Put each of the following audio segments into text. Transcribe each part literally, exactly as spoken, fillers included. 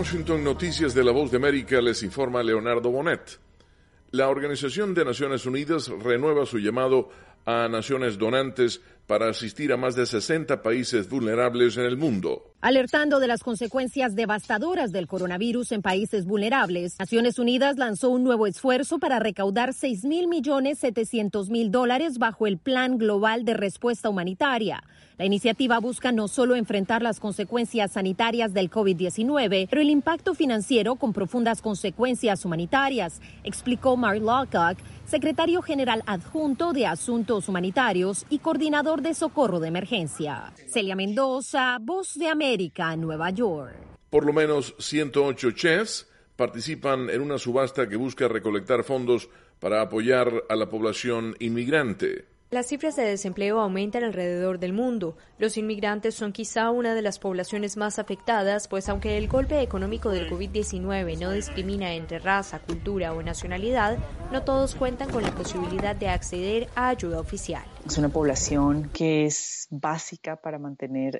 Washington, Noticias de la Voz de América, les informa Leonardo Bonet. La Organización de Naciones Unidas renueva su llamado a naciones donantes para asistir a más de sesenta países vulnerables en el mundo. Alertando de las consecuencias devastadoras del coronavirus en países vulnerables, Naciones Unidas lanzó un nuevo esfuerzo para recaudar seis mil millones setecientos mil dólares bajo el Plan Global de Respuesta Humanitaria. La iniciativa busca no solo enfrentar las consecuencias sanitarias del COVID diecinueve, pero el impacto financiero con profundas consecuencias humanitarias, explicó Mark Lowcock, secretario general adjunto de Asuntos Humanitarios y coordinador de Socorro de Emergencia. Celia Mendoza, Voz de América, Nueva York. Por lo menos ciento ocho chefs participan en una subasta que busca recolectar fondos para apoyar a la población inmigrante. Las cifras de desempleo aumentan alrededor del mundo. Los inmigrantes son quizá una de las poblaciones más afectadas, pues aunque el golpe económico del COVID diecinueve no discrimina entre raza, cultura o nacionalidad, no todos cuentan con la posibilidad de acceder a ayuda oficial. Es una población que es básica para mantener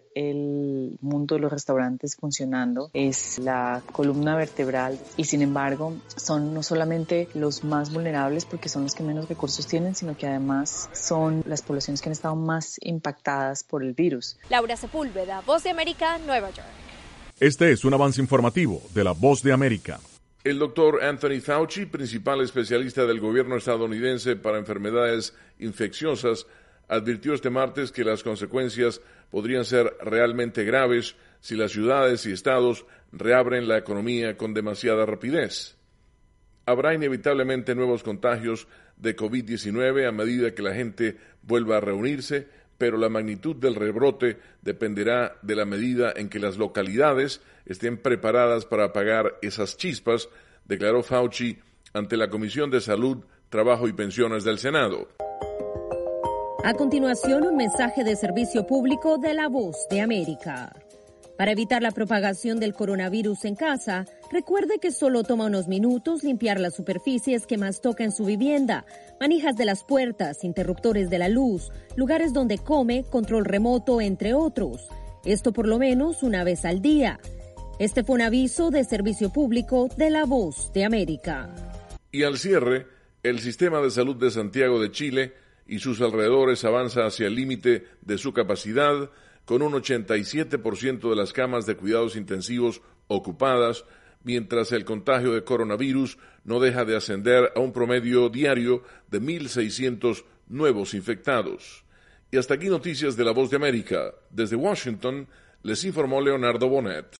el mundo de los restaurantes funcionando. Es la columna vertebral y, sin embargo, son no solamente los más vulnerables porque son los que menos recursos tienen, sino que además son las poblaciones que han estado más impactadas por el virus. Laura Sepúlveda, Voz de América, Nueva York. Este es un avance informativo de la Voz de América. El doctor Anthony Fauci, principal especialista del gobierno estadounidense para enfermedades infecciosas, advirtió este martes que las consecuencias podrían ser realmente graves si las ciudades y estados reabren la economía con demasiada rapidez. Habrá inevitablemente nuevos contagios de COVID diecinueve a medida que la gente vuelva a reunirse, pero la magnitud del rebrote dependerá de la medida en que las localidades estén preparadas para apagar esas chispas, declaró Fauci ante la Comisión de Salud, Trabajo y Pensiones del Senado. A continuación, un mensaje de servicio público de la Voz de América. Para evitar la propagación del coronavirus en casa, recuerde que solo toma unos minutos limpiar las superficies que más toca en su vivienda, manijas de las puertas, interruptores de la luz, lugares donde come, control remoto, entre otros. Esto por lo menos una vez al día. Este fue un aviso de servicio público de la Voz de América. Y al cierre, el Sistema de Salud de Santiago de Chile y sus alrededores avanza hacia el límite de su capacidad, con un ochenta y siete por ciento de las camas de cuidados intensivos ocupadas, mientras el contagio de coronavirus no deja de ascender a un promedio diario de mil seiscientos nuevos infectados. Y hasta aquí noticias de la Voz de América. Desde Washington, les informó Leonardo Bonet.